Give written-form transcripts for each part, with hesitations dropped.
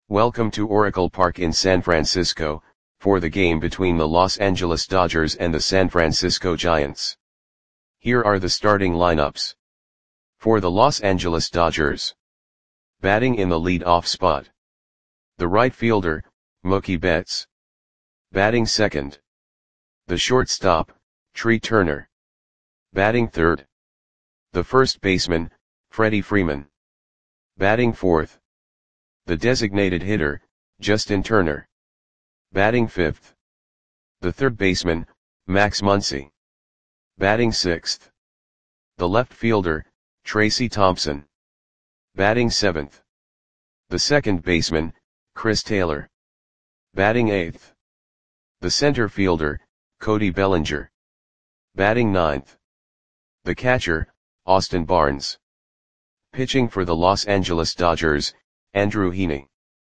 Welcome to Oracle Park in San Francisco, for the game between the Los Angeles Dodgers and the San Francisco Giants. Here are the starting lineups. For the Los Angeles Dodgers. Batting in the lead-off spot. The right fielder, Mookie Betts. Batting second. The shortstop, Trea Turner. Batting third. The first baseman, Freddie Freeman. Batting fourth. The designated hitter, Justin Turner. Batting fifth. The third baseman, Max Muncy. Batting sixth. The left fielder, Tracy Thompson. Batting seventh. The second baseman, Chris Taylor. Batting eighth. The center fielder, Cody Bellinger. Batting ninth. The catcher, Austin Barnes. Pitching for the Los Angeles Dodgers, Andrew Heaney.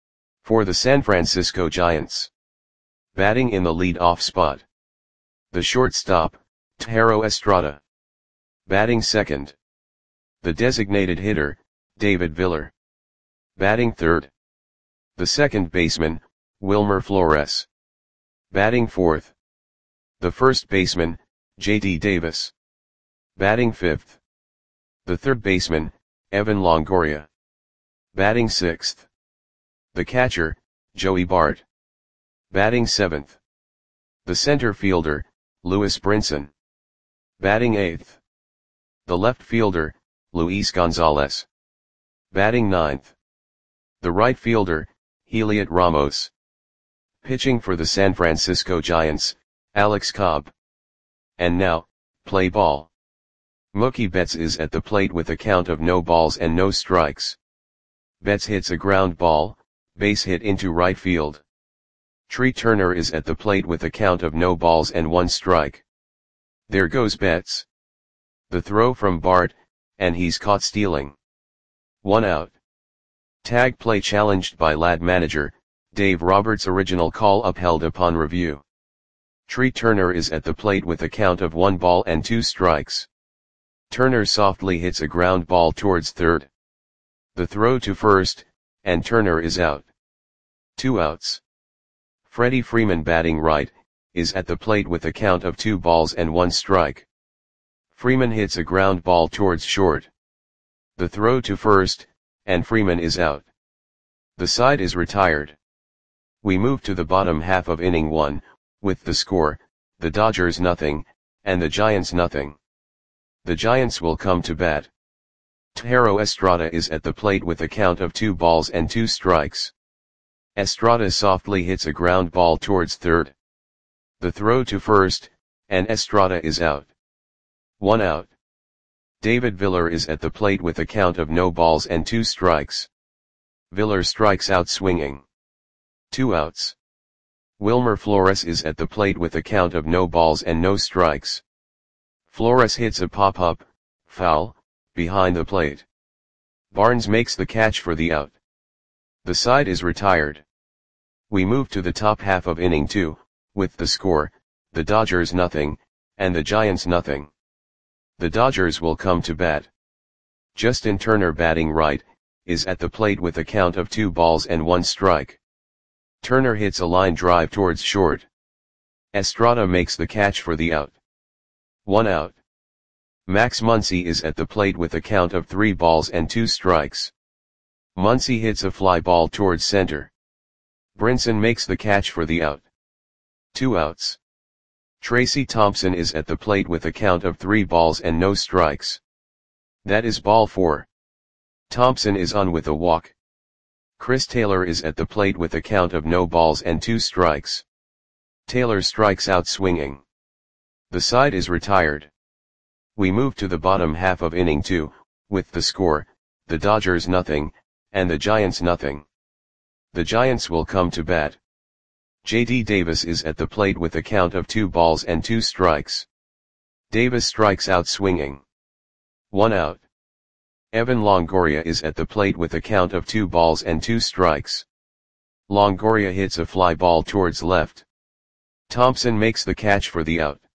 For the San Francisco Giants. Batting in the lead-off spot. The shortstop, Thairo Estrada. Batting second. The designated hitter, David Viller. Batting third. The second baseman, Wilmer Flores. Batting fourth. The first baseman, J.D. Davis. Batting fifth. The third baseman, Evan Longoria. Batting sixth. The catcher, Joey Bart. Batting seventh. The center fielder, Lewis Brinson. Batting eighth. The left fielder, Luis Gonzalez. Batting ninth. The right fielder, Heliot Ramos. Pitching for the San Francisco Giants, Alex Cobb. And now, play ball. Mookie Betts is at the plate with a count of no balls and no strikes. Betts hits a ground ball, base hit into right field. Trea Turner is at the plate with a count of no balls and one strike. There goes Betts. The throw from Bart, and he's caught stealing. 1 out. Tag play challenged by Lad manager, Dave Roberts. Original call upheld upon review. Trea Turner is at the plate with a count of 1 ball and 2 strikes. Turner softly hits a ground ball towards third. The throw to first, and Turner is out. 2 outs. Freddie Freeman, batting right, is at the plate with a count of 2 balls and 1 strike. Freeman hits a ground ball towards short. The throw to first, and Freeman is out. The side is retired. We move to the bottom half of inning 1, with the score, the Dodgers nothing, and the Giants nothing. The Giants will come to bat. Thairo Estrada is at the plate with a count of 2 balls and 2 strikes. Estrada softly hits a ground ball towards third. The throw to first, and Estrada is out. 1 out. David Viller is at the plate with a count of no balls and 2 strikes. Viller strikes out swinging. 2 outs. Wilmer Flores is at the plate with a count of no balls and no strikes. Flores hits a pop-up, foul, behind the plate. Barnes makes the catch for the out. The side is retired. We move to the top half of inning 2, with the score, the Dodgers nothing, and the Giants nothing. The Dodgers will come to bat. Justin Turner, batting right, is at the plate with a count of 2 balls and 1 strike. Turner hits a line drive towards short. Estrada makes the catch for the out. 1 out. Max Muncy is at the plate with a count of 3 balls and 2 strikes. Muncy hits a fly ball towards center. Brinson makes the catch for the out. 2 outs. Tracy Thompson is at the plate with a count of 3 balls and no strikes. That is ball 4. Thompson is on with a walk. Chris Taylor is at the plate with a count of no balls and 2 strikes. Taylor strikes out swinging. The side is retired. We move to the bottom half of inning 2, with the score, the Dodgers nothing, and the Giants nothing. The Giants will come to bat. J.D. Davis is at the plate with a count of 2 balls and 2 strikes. Davis strikes out swinging. 1 out. Evan Longoria is at the plate with a count of 2 balls and 2 strikes. Longoria hits a fly ball towards left. Thompson makes the catch for the out.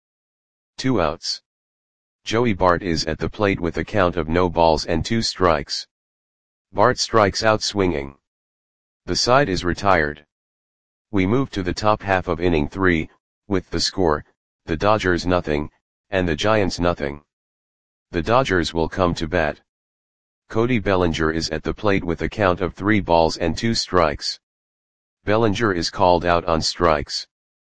2 outs. Joey Bart is at the plate with a count of no balls and 2 strikes. Bart strikes out swinging. The side is retired. We move to the top half of inning 3, with the score, the Dodgers nothing, and the Giants nothing. The Dodgers will come to bat. Cody Bellinger is at the plate with a count of 3 balls and 2 strikes. Bellinger is called out on strikes.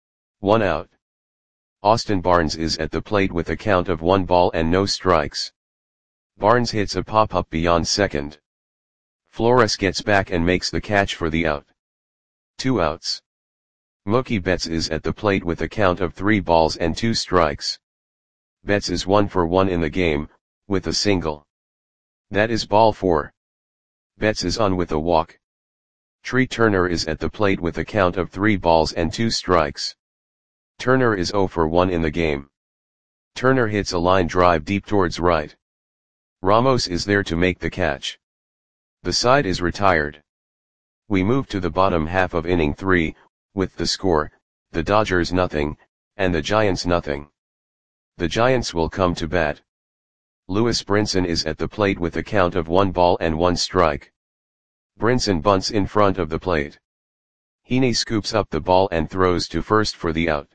1 out. Austin Barnes is at the plate with a count of 1 ball and no strikes. Barnes hits a pop-up beyond second. Flores gets back and makes the catch for the out. 2 outs. Mookie Betts is at the plate with a count of 3 balls and 2 strikes. Betts is 1 for 1 in the game, with a single. That is ball 4. Betts is on with a walk. Trey Turner is at the plate with a count of 3 balls and 2 strikes. Turner is 0 for 1 in the game. Turner hits a line drive deep towards right. Ramos is there to make the catch. The side is retired. We move to the bottom half of inning 3, with the score, the Dodgers nothing, and the Giants nothing. The Giants will come to bat. Lewis Brinson is at the plate with a count of 1 ball and 1 strike. Brinson bunts in front of the plate. Heaney scoops up the ball and throws to first for the out.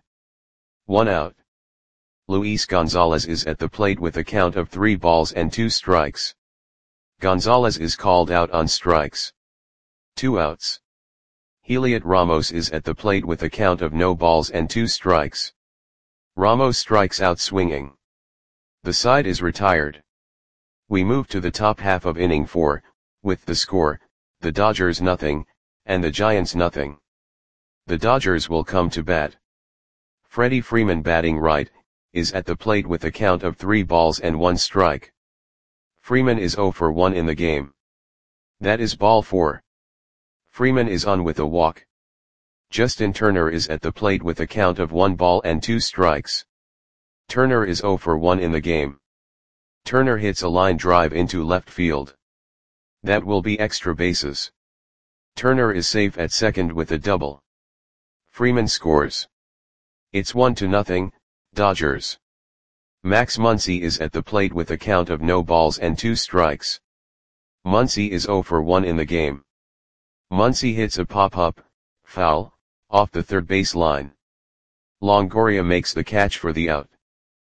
1 out. Luis Gonzalez is at the plate with a count of 3 balls and 2 strikes. Gonzalez is called out on strikes. 2 outs. Heliot Ramos is at the plate with a count of no balls and 2 strikes. Ramos strikes out swinging. The side is retired. We move to the top half of inning 4, with the score, the Dodgers nothing, and the Giants nothing. The Dodgers will come to bat. Freddie Freeman batting right, is at the plate with a count of 3 balls and 1 strike. Freeman is 0 for 1 in the game. That is ball 4. Freeman is on with a walk. Justin Turner is at the plate with a count of 1 ball and 2 strikes. Turner is 0 for 1 in the game. Turner hits a line drive into left field. That will be extra bases. Turner is safe at second with a double. Freeman scores. It's 1-0, Dodgers. Max Muncy is at the plate with a count of no balls and 2 strikes. Muncy is 0 for 1 in the game. Muncy hits a pop-up, foul, off the third base line. Longoria makes the catch for the out.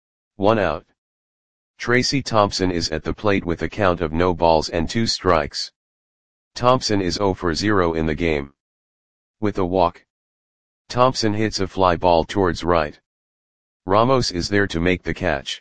1 out. Tracy Thompson is at the plate with a count of no balls and 2 strikes. Thompson is 0 for 0 in the game. With a walk. Thompson hits a fly ball towards right. Ramos is there to make the catch.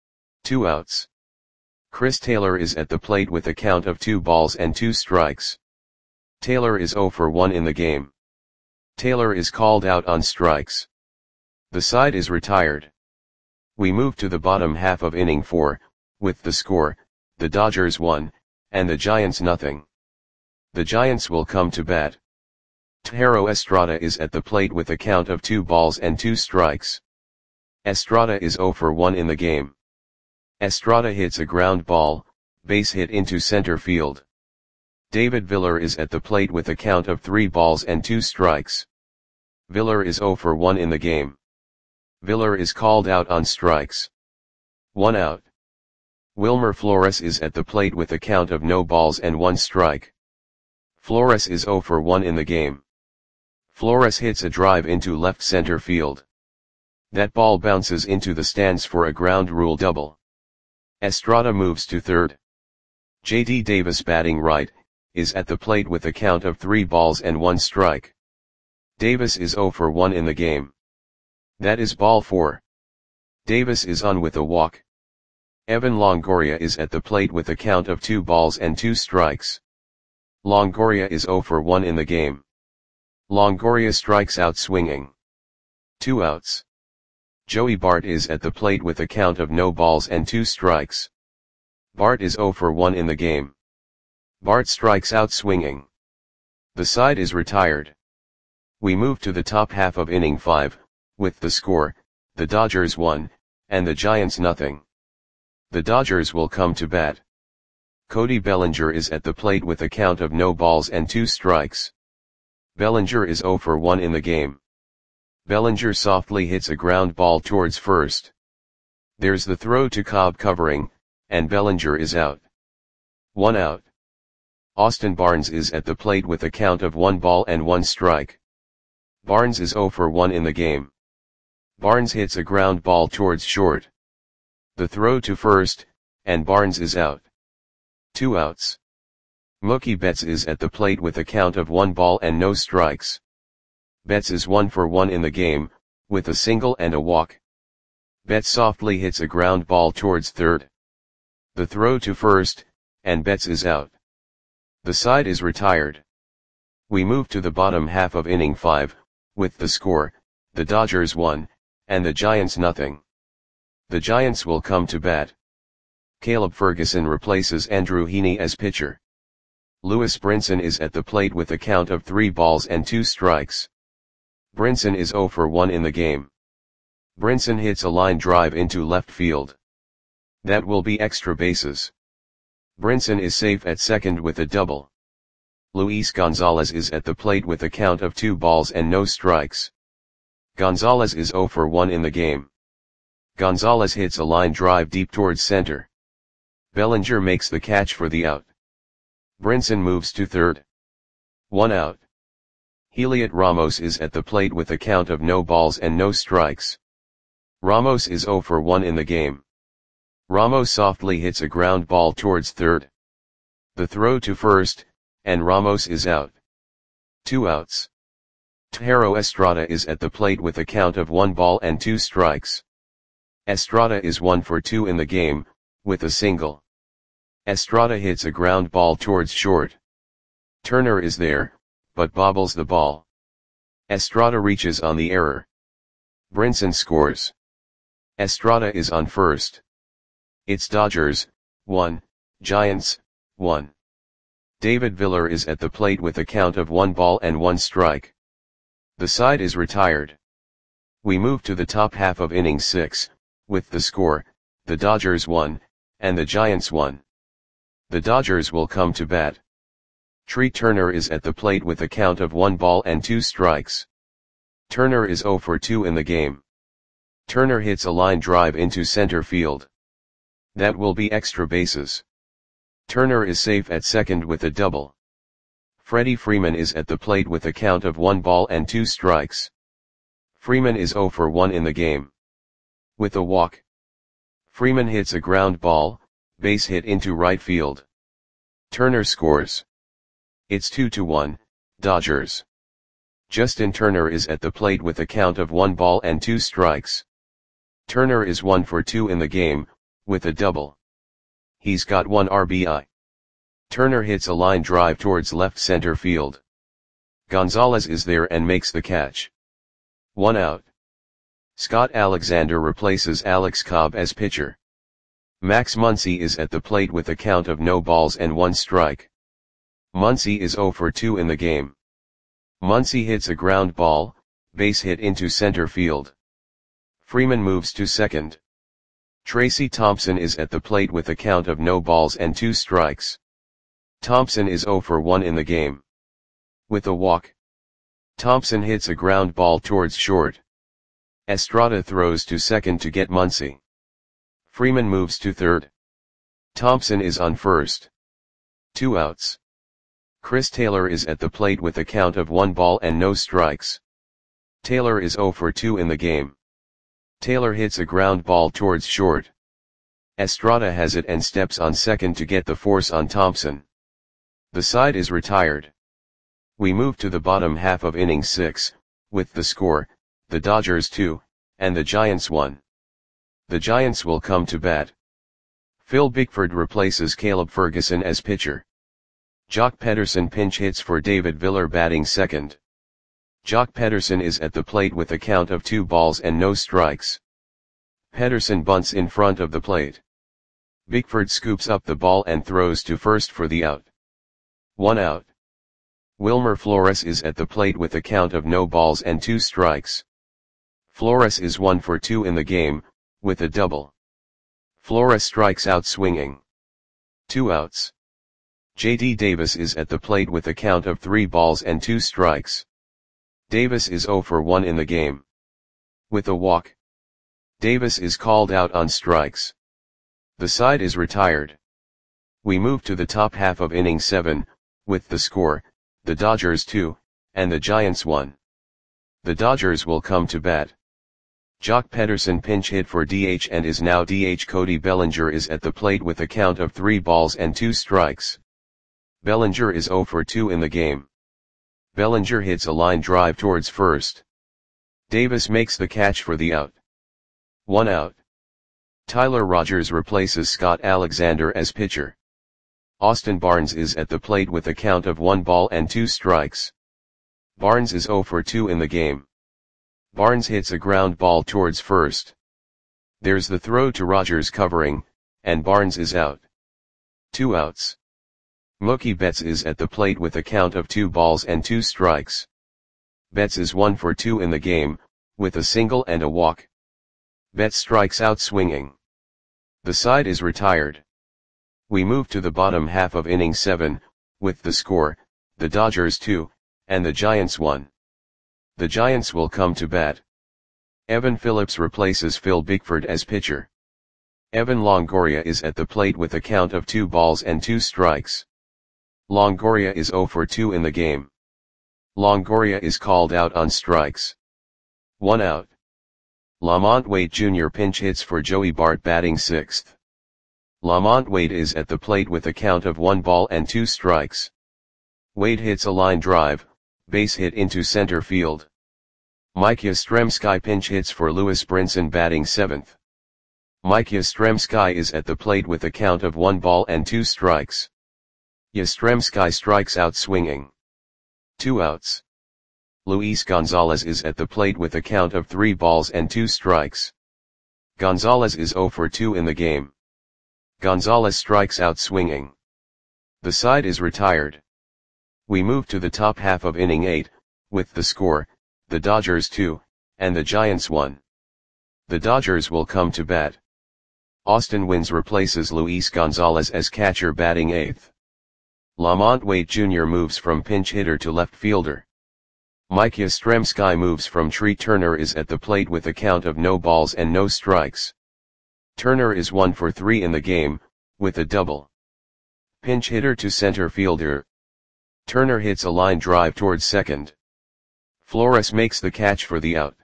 2 outs. Chris Taylor is at the plate with a count of 2 balls and 2 strikes. Taylor is 0 for 1 in the game. Taylor is called out on strikes. The side is retired. We move to the bottom half of inning 4, with the score, the Dodgers 1, and the Giants nothing. The Giants will come to bat. Thairo Estrada is at the plate with a count of 2 balls and 2 strikes. Estrada is 0 for 1 in the game. Estrada hits a ground ball, base hit into center field. David Villar is at the plate with a count of 3 balls and 2 strikes. Villar is 0 for 1 in the game. Villar is called out on strikes. 1 out. Wilmer Flores is at the plate with a count of no balls and 1 strike. Flores is 0 for 1 in the game. Flores hits a drive into left center field. That ball bounces into the stands for a ground rule double. Estrada moves to third. J.D. Davis batting right, is at the plate with a count of 3 balls and 1 strike. Davis is 0 for 1 in the game. That is ball 4. Davis is on with a walk. Evan Longoria is at the plate with a count of 2 balls and 2 strikes. Longoria is 0 for 1 in the game. Longoria strikes out swinging. 2 outs. Joey Bart is at the plate with a count of no balls and 2 strikes. Bart is 0 for 1 in the game. Bart strikes out swinging. The side is retired. We move to the top half of inning 5, with the score, the Dodgers 1, and the Giants nothing. The Dodgers will come to bat. Cody Bellinger is at the plate with a count of no balls and 2 strikes. Bellinger is 0 for 1 in the game. Bellinger softly hits a ground ball towards first. There's the throw to Cobb covering, and Bellinger is out. 1 out. Austin Barnes is at the plate with a count of 1 ball and 1 strike. Barnes is 0 for 1 in the game. Barnes hits a ground ball towards short. The throw to first, and Barnes is out. 2 outs. Mookie Betts is at the plate with a count of 1 ball and no strikes. Betts is 1 for 1 in the game, with a single and a walk. Betts softly hits a ground ball towards third. The throw to first, and Betts is out. The side is retired. We move to the bottom half of inning 5, with the score, the Dodgers 1, and the Giants nothing. The Giants will come to bat. Caleb Ferguson replaces Andrew Heaney as pitcher. Lewis Brinson is at the plate with a count of 3 balls and 2 strikes. Brinson is 0 for 1 in the game. Brinson hits a line drive into left field. That will be extra bases. Brinson is safe at second with a double. Luis Gonzalez is at the plate with a count of 2 balls and no strikes. Gonzalez is 0 for 1 in the game. Gonzalez hits a line drive deep towards center. Bellinger makes the catch for the out. Brinson moves to third. 1 out. Heliot Ramos is at the plate with a count of no balls and no strikes. Ramos is 0 for 1 in the game. Ramos softly hits a ground ball towards third. The throw to first, and Ramos is out. 2 outs. Thairo Estrada is at the plate with a count of 1 ball and 2 strikes. Estrada is 1 for 2 in the game, with a single. Estrada hits a ground ball towards short. Turner is there, but bobbles the ball. Estrada reaches on the error. Brinson scores. Estrada is on first. It's Dodgers, 1, Giants, 1. David Viller is at the plate with a count of 1 ball and 1 strike. The side is retired. We move to the top half of inning 6, with the score, the Dodgers 1, and the Giants 1. The Dodgers will come to bat. Tree Turner is at the plate with a count of 1 ball and 2 strikes. Turner is 0 for 2 in the game. Turner hits a line drive into center field. That will be extra bases. Turner is safe at second with a double. Freddie Freeman is at the plate with a count of 1 ball and 2 strikes. Freeman is 0 for 1 in the game. With a walk. Freeman hits a ground ball, base hit into right field. Turner scores. It's 2-1, Dodgers. Justin Turner is at the plate with a count of 1 ball and 2 strikes. Turner is 1 for 2 in the game, with a double. He's got 1 RBI. Turner hits a line drive towards left center field. Gonzalez is there and makes the catch. 1 out. Scott Alexander replaces Alex Cobb as pitcher. Max Muncy is at the plate with a count of no balls and 1 strike. Muncy is 0 for 2 in the game. Muncy hits a ground ball, base hit into center field. Freeman moves to second. Tracy Thompson is at the plate with a count of no balls and 2 strikes. Thompson is 0 for 1 in the game. With a walk. Thompson hits a ground ball towards short. Estrada throws to second to get Muncy. Freeman moves to third. Thompson is on first. 2 outs. Chris Taylor is at the plate with a count of 1 ball and no strikes. Taylor is 0 for 2 in the game. Taylor hits a ground ball towards short. Estrada has it and steps on second to get the force on Thompson. The side is retired. We move to the bottom half of inning 6, with the score, the Dodgers 2, and the Giants 1. The Giants will come to bat. Phil Bickford replaces Caleb Ferguson as pitcher. Jock Pederson pinch hits for David Viller batting second. Jock Pederson is at the plate with a count of 2 balls and no strikes. Pederson bunts in front of the plate. Bickford scoops up the ball and throws to first for the out. 1 out. Wilmer Flores is at the plate with a count of no balls and 2 strikes. Flores is 1 for 2 in the game, with a double. Flores strikes out swinging. 2 outs. J.D. Davis is at the plate with a count of 3 balls and 2 strikes. Davis is 0 for 1 in the game. With a walk. Davis is called out on strikes. The side is retired. We move to the top half of inning 7, with the score, the Dodgers 2, and the Giants 1. The Dodgers will come to bat. Jock Pederson pinch hit for DH and is now DH. Cody Bellinger is at the plate with a count of 3 balls and 2 strikes. Bellinger is 0 for 2 in the game. Bellinger hits a line drive towards first. Davis makes the catch for the out. 1 out. Tyler Rogers replaces Scott Alexander as pitcher. Austin Barnes is at the plate with a count of 1 ball and 2 strikes. Barnes is 0 for 2 in the game. Barnes hits a ground ball towards first. There's the throw to Rogers covering, and Barnes is out. 2 outs. Mookie Betts is at the plate with a count of 2 balls and 2 strikes. Betts is 1 for 2 in the game, with a single and a walk. Betts strikes out swinging. The side is retired. We move to the bottom half of inning 7, with the score, the Dodgers 2, and the Giants 1. The Giants will come to bat. Evan Phillips replaces Phil Bickford as pitcher. Evan Longoria is at the plate with a count of 2 balls and 2 strikes. Longoria is 0 for 2 in the game. Longoria is called out on strikes. 1 out. Lamont Wade Jr. pinch hits for Joey Bart batting 6th. Lamont Wade is at the plate with a count of 1 ball and 2 strikes. Wade hits a line drive, base hit into center field. Mike Yastrzemski pinch hits for Lewis Brinson batting 7th. Mike Yastrzemski is at the plate with a count of 1 ball and 2 strikes. Yastrzemski strikes out swinging. 2 outs. Luis Gonzalez is at the plate with a count of 3 balls and 2 strikes. Gonzalez is 0 for 2 in the game. Gonzalez strikes out swinging. The side is retired. We move to the top half of inning 8, with the score, the Dodgers 2, and the Giants 1. The Dodgers will come to bat. Austin Wynns replaces Luis Gonzalez as catcher batting 8th. Lamont Wade Jr. moves from pinch hitter to left fielder. Mike Yastrzemski moves from Tree. Turner is at the plate with a count of no balls and no strikes. Turner is 1 for 3 in the game, with a double. Pinch hitter to center fielder. Turner hits a line drive towards second. Flores makes the catch for the out.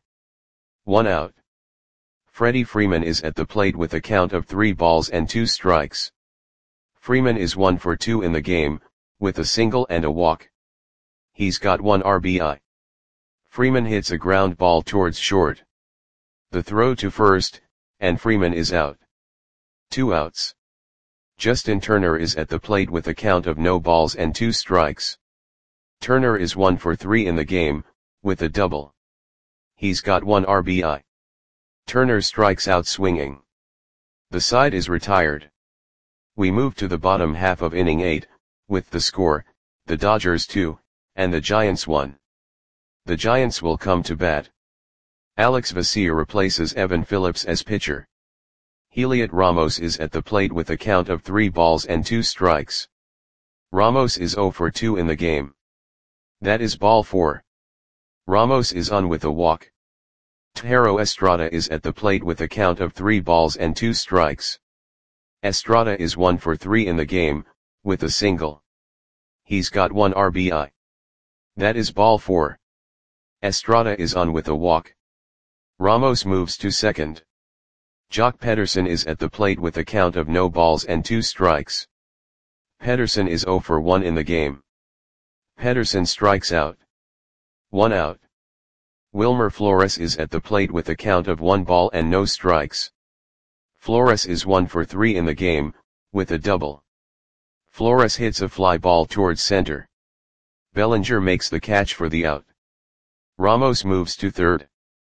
1 out. Freddie Freeman is at the plate with a count of 3 balls and 2 strikes. Freeman is 1 for 2 in the game, with a single and a walk. He's got 1 RBI. Freeman hits a ground ball towards short. The throw to first, and Freeman is out. 2 outs. Justin Turner is at the plate with a count of no balls and 2 strikes. Turner is 1 for 3 in the game, with a double. He's got 1 RBI. Turner strikes out swinging. The side is retired. We move to the bottom half of inning 8, with the score, the Dodgers 2, and the Giants 1. The Giants will come to bat. Alex Vesia replaces Evan Phillips as pitcher. Heliot Ramos is at the plate with a count of 3 balls and 2 strikes. Ramos is 0 for 2 in the game. That is ball 4. Ramos is on with a walk. Thairo Estrada is at the plate with a count of 3 balls and 2 strikes. Estrada is 1 for 3 in the game, with a single. He's got 1 RBI. That is ball 4. Estrada is on with a walk. Ramos moves to second. Jock Pederson is at the plate with a count of no balls and 2 strikes. Pederson is 0 for 1 in the game. Pederson strikes out. 1 out. Wilmer Flores is at the plate with a count of 1 ball and no strikes. Flores is 1 for 3 in the game, with a double. Flores hits a fly ball towards center. Bellinger makes the catch for the out. Ramos moves to third.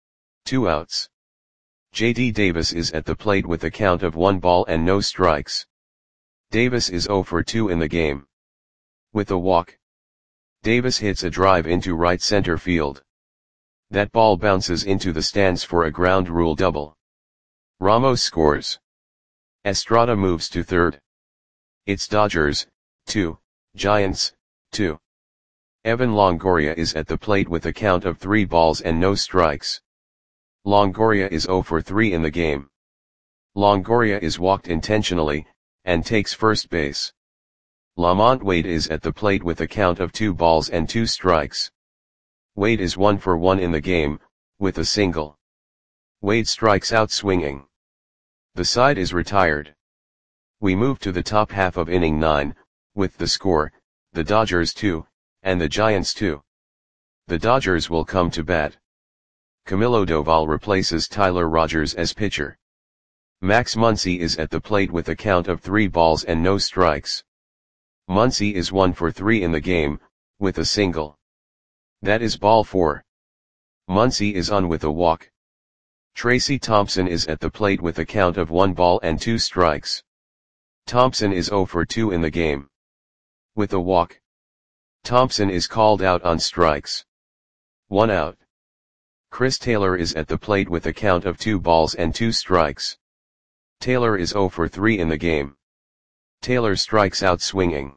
2 outs. J.D. Davis is at the plate with a count of 1 ball and no strikes. Davis is 0 for 2 in the game. With a walk. Davis hits a drive into right center field. That ball bounces into the stands for a ground rule double. Ramos scores. Estrada moves to third. It's Dodgers, 2, Giants, 2. Evan Longoria is at the plate with a count of 3 balls and no strikes. Longoria is 0 for 3 in the game. Longoria is walked intentionally, and takes first base. Lamont Wade is at the plate with a count of 2 balls and 2 strikes. Wade is 1 for 1 in the game, with a single. Wade strikes out swinging. The side is retired. We move to the top half of inning 9, with the score, the Dodgers 2, and the Giants 2. The Dodgers will come to bat. Camilo Doval replaces Tyler Rogers as pitcher. Max Muncy is at the plate with a count of 3 balls and no strikes. Muncy is 1 for 3 in the game, with a single. That is ball 4. Muncy is on with a walk. Tracy Thompson is at the plate with a count of 1 ball and 2 strikes. Thompson is 0 for 2 in the game. With a walk. Thompson is called out on strikes. 1 out. Chris Taylor is at the plate with a count of 2 balls and 2 strikes. Taylor is 0 for 3 in the game. Taylor strikes out swinging.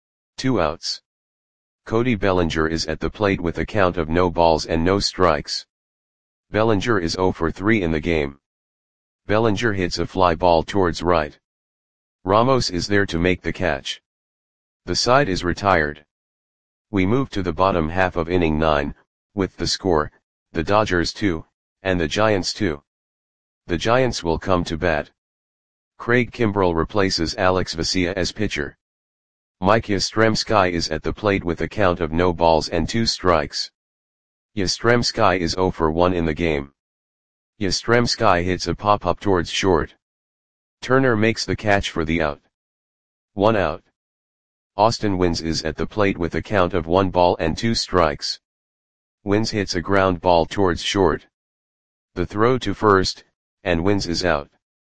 2 outs. Cody Bellinger is at the plate with a count of no balls and no strikes. Bellinger is 0 for 3 in the game. Bellinger hits a fly ball towards right. Ramos is there to make the catch. The side is retired. We move to the bottom half of inning 9, with the score, the Dodgers 2, and the Giants 2. The Giants will come to bat. Craig Kimbrell replaces Alex Vesia as pitcher. Mike Yastrzemski is at the plate with a count of no balls and 2 strikes. Yastrzemski is 0 for 1 in the game. Yastrzemski hits a pop-up towards short. Turner makes the catch for the out. 1 out. Austin Wynns is at the plate with a count of 1 ball and 2 strikes. Wynns hits a ground ball towards short. The throw to first, and Wynns is out.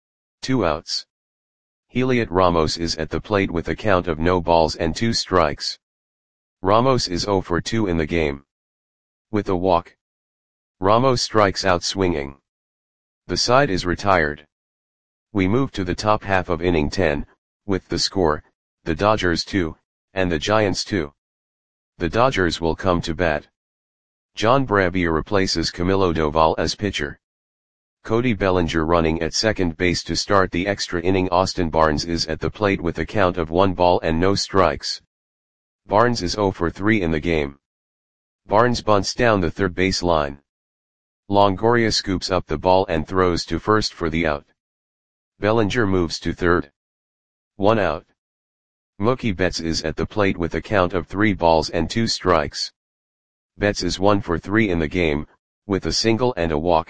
2 outs. Heliot Ramos is at the plate with a count of no balls and 2 strikes. Ramos is 0 for 2 in the game. With a walk. Ramos strikes out swinging. The side is retired. We move to the top half of inning 10, with the score, the Dodgers 2, and the Giants 2. The Dodgers will come to bat. John Brebbia replaces Camilo Doval as pitcher. Cody Bellinger running at second base to start the extra inning. Austin Barnes is at the plate with a count of 1 ball and no strikes. Barnes is 0 for 3 in the game. Barnes bunts down the third base line. Longoria scoops up the ball and throws to first for the out. Bellinger moves to third. 1 out. Mookie Betts is at the plate with a count of 3 balls and 2 strikes. Betts is 1 for 3 in the game, with a single and a walk.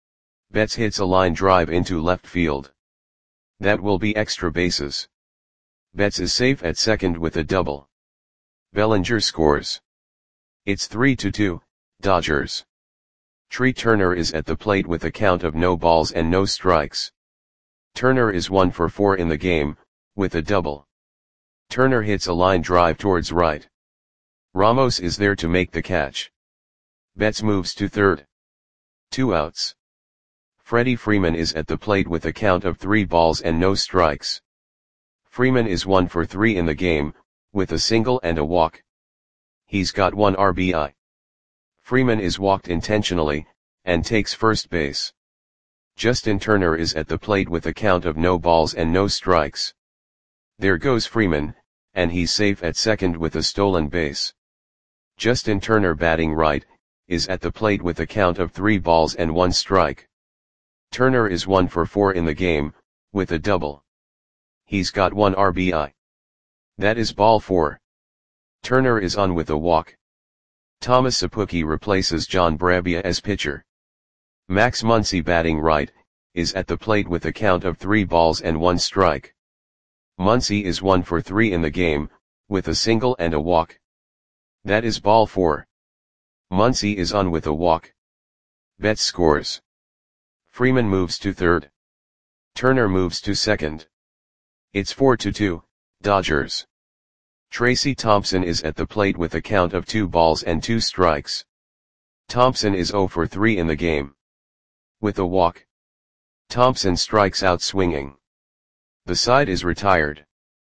Betts hits a line drive into left field. That will be extra bases. Betts is safe at second with a double. Bellinger scores. It's 3-2, Dodgers. Trey Turner is at the plate with a count of no balls and no strikes. Turner is 1 for 4 in the game, with a double. Turner hits a line drive towards right. Ramos is there to make the catch. Betts moves to third. 2 outs. Freddie Freeman is at the plate with a count of 3 balls and no strikes. Freeman is 1 for 3 in the game, with a single and a walk. He's got 1 RBI. Freeman is walked intentionally, and takes first base. Justin Turner is at the plate with a count of no balls and no strikes. There goes Freeman, and he's safe at second with a stolen base. Justin Turner batting right, is at the plate with a count of 3 balls and 1 strike. Turner is 1 for 4 in the game, with a double. He's got 1 RBI. That is ball 4. Turner is on with a walk. Thomas Szapucki replaces John Brebbia as pitcher. Max Muncy batting right, is at the plate with a count of 3 balls and 1 strike. Muncy is 1 for 3 in the game, with a single and a walk. That is ball 4. Muncy is on with a walk. Betts scores. Freeman moves to third. Turner moves to second. It's 4-2, Dodgers. Tracy Thompson is at the plate with a count of 2 balls and 2 strikes. Thompson is 0 for 3 in the game. With a walk. Thompson strikes out swinging. The side is retired.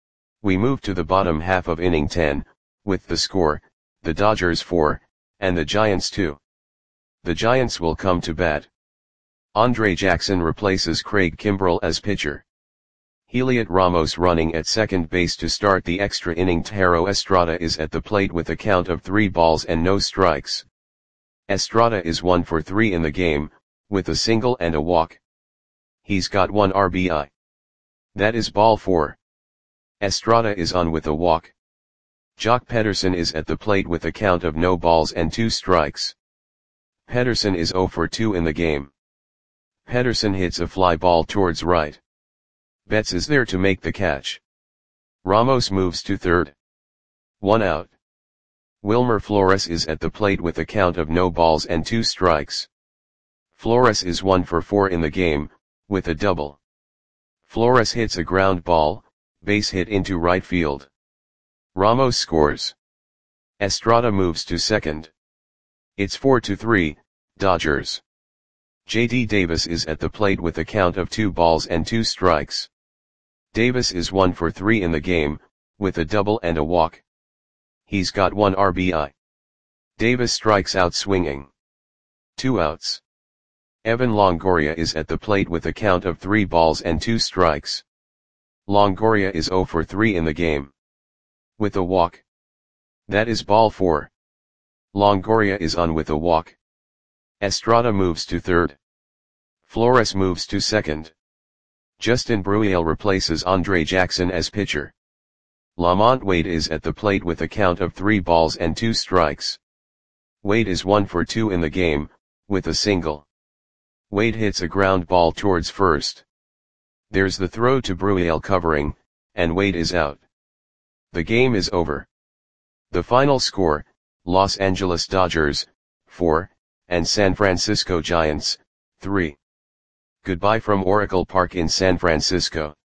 We move to the bottom half of inning 10, with the score, the Dodgers 4, and the Giants 2. The Giants will come to bat. Andre Jackson replaces Craig Kimbrell as pitcher. Heliot Ramos running at second base to start the extra inning. Thairo Estrada is at the plate with a count of 3 balls and no strikes. Estrada is 1 for 3 in the game, with a single and a walk. He's got 1 RBI. That is ball 4. Estrada is on with a walk. Joc Pederson is at the plate with a count of no balls and 2 strikes. Pederson is 0 for 2 in the game. Pederson hits a fly ball towards right. Betts is there to make the catch. Ramos moves to third. 1 out. Wilmer Flores is at the plate with a count of no balls and 2 strikes. Flores is 1 for 4 in the game, with a double. Flores hits a ground ball, base hit into right field. Ramos scores. Estrada moves to second. It's 4-3, Dodgers. J.D. Davis is at the plate with a count of 2 balls and 2 strikes. Davis is 1 for 3 in the game, with a double and a walk. He's got 1 RBI. Davis strikes out swinging. 2 outs. Evan Longoria is at the plate with a count of 3 balls and 2 strikes. Longoria is 0 for 3 in the game. With a walk. That is ball 4. Longoria is on with a walk. Estrada moves to third. Flores moves to second. Justin Bruihl replaces Andre Jackson as pitcher. Lamont Wade is at the plate with a count of 3 balls and 2 strikes. Wade is 1 for 2 in the game, with a single. Wade hits a ground ball towards first. There's the throw to Bruihl covering, and Wade is out. The game is over. The final score, Los Angeles Dodgers, 4, and San Francisco Giants, 3. Goodbye from Oracle Park in San Francisco.